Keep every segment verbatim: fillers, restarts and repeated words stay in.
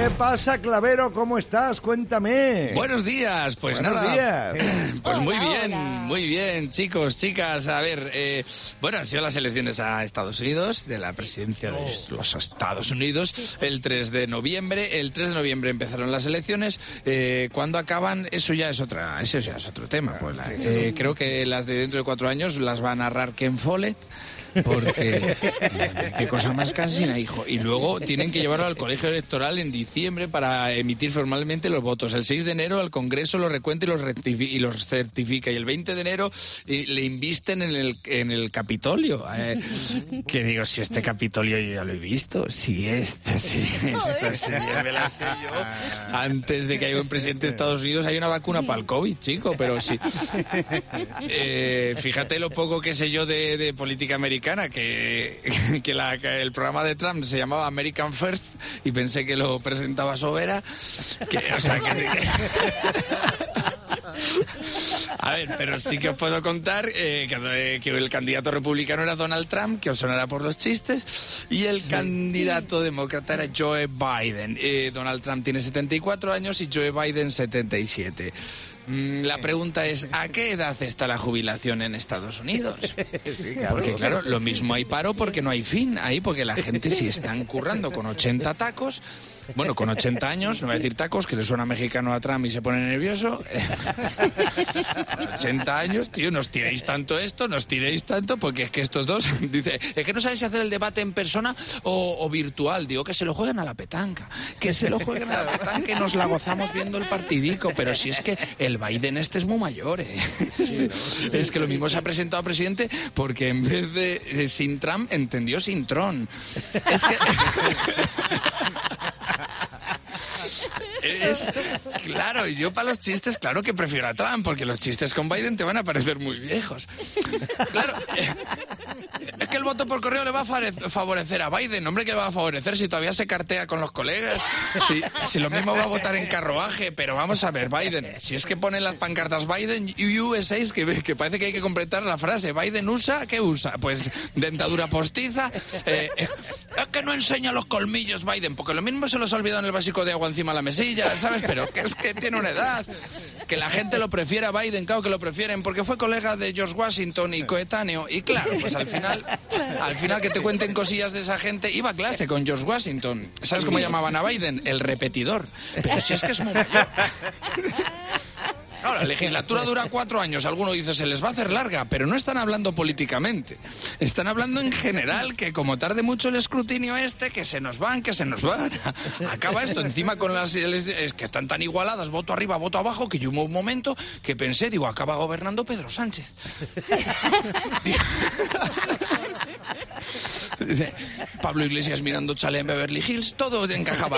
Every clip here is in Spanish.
¿Qué pasa, Clavero? ¿Cómo estás? Cuéntame. Buenos días, pues Buenos nada. días. Pues Hola, muy bien, hola. muy bien, chicos, chicas. A ver, eh, bueno, han sido las elecciones a Estados Unidos, de la presidencia de los Estados Unidos, el tres de noviembre. El tres de noviembre empezaron las elecciones. Eh, ¿Cuándo acaban? Eso ya es otra, eso ya es otro tema. Pues la- eh, creo que las de dentro de cuatro años las va a narrar Ken Follett. Porque qué cosa más cansina, hijo. Y luego tienen que llevarlo al colegio electoral en diciembre para emitir formalmente los votos. El seis de enero al Congreso los recuenta y los, rectifi- y los certifica. Y el veinte de enero eh, le invisten en el, en el Capitolio. Eh, que digo, si este Capitolio yo ya lo he visto. Si este, si esta serie me la sé yo. Antes de que haya un presidente de Estados Unidos hay una vacuna para el COVID, chico. Pero sí. Eh, fíjate lo poco que sé yo de, de política americana. Que, que, la, que el programa de Trump se llamaba American First y pensé que lo presentaba Sobera. Que, o sea, que... A ver, pero sí que os puedo contar eh, que, que el candidato republicano era Donald Trump, que os sonará por los chistes, y el sí. candidato demócrata era Joe Biden. Eh, Donald Trump tiene setenta y cuatro años y Joe Biden setenta y siete. La pregunta es, ¿a qué edad está la jubilación en Estados Unidos? Sí, claro. Porque claro, lo mismo hay paro porque no hay fin. Ahí porque la gente sí están currando con ochenta tacos. Bueno, con ochenta años, no voy a decir tacos, que le suena mexicano a Trump y se pone nervioso. ochenta años, tío, nos tiréis tanto esto, nos tiréis tanto, porque es que estos dos, dice, es que no sabéis si hacer el debate en persona o, o virtual. Digo, que se lo jueguen a la petanca, que se lo jueguen a la petanca y nos la gozamos viendo el partidico. Pero si es que el Biden este es muy mayor, ¿eh? Este, es que lo mismo se ha presentado a presidente porque en vez de eh, sin Trump, entendió sin Tron. Es que... Es, claro, y yo para los chistes, claro que prefiero a Trump, porque los chistes con Biden te van a parecer muy viejos. Claro, eh, es que el voto por correo le va a favorecer a Biden. Hombre, que le va a favorecer si todavía se cartea con los colegas, si, si lo mismo va a votar en carruaje. Pero vamos a ver, Biden, si es que ponen las pancartas Biden U S A, que, que parece que hay que completar la frase. Biden usa, ¿qué usa? Pues dentadura postiza. Eh, eh, es que no enseña los colmillos Biden, porque lo mismo se los ha olvidado en el básico de agua encima de la mesilla, ¿sabes? Pero que es que tiene una edad. Que la gente lo prefiere a Biden, claro que lo prefieren, porque fue colega de George Washington y coetáneo. Y claro, pues al final, al final que te cuenten cosillas de esa gente. Iba a clase con George Washington. ¿Sabes cómo llamaban a Biden? El repetidor. Pero si es que es muy mayor. No, la legislatura dura cuatro años. Alguno dice, se les va a hacer larga, pero no están hablando políticamente. Están hablando en general, que como tarde mucho el escrutinio este, que se nos van, que se nos van. Acaba esto encima con las... Es que están tan igualadas, voto arriba, voto abajo, que yo hubo un momento que pensé, digo, acaba gobernando Pedro Sánchez. Dice, Pablo Iglesias mirando Chale en Beverly Hills, todo encajaba.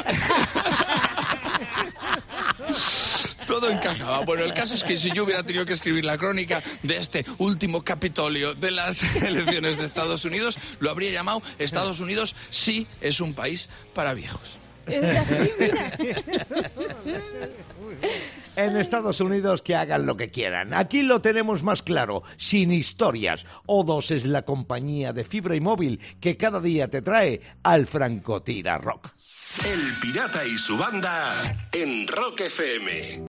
Todo encajaba. Bueno, el caso es que si yo hubiera tenido que escribir la crónica de este último Capitolio de las elecciones de Estados Unidos, lo habría llamado Estados Unidos sí es un país para viejos. Es así, mira. En Estados Unidos que hagan lo que quieran. Aquí lo tenemos más claro, sin historias. O dos es la compañía de fibra y móvil que cada día te trae al Francotira Rock. El Pirata y su banda en Rock F M.